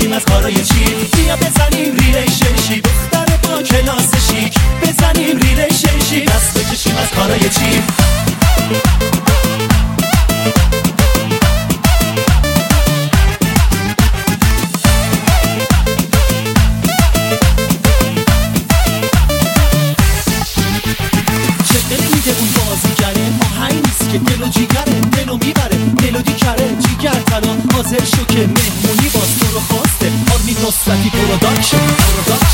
بکشیم از کارای چیپ. بیا بزنیم ریلیشنشیپ، دختر با کلاس شیک. بزنیم ریلیشنشیپ، دست بکشیم از کارای چیپ. که دل و جیگره، دلو میبره، ملودی کره جیگر تنها حاضر شو که مهمونی باز تو رو خواسته. آرمین نصرتی پروداکشن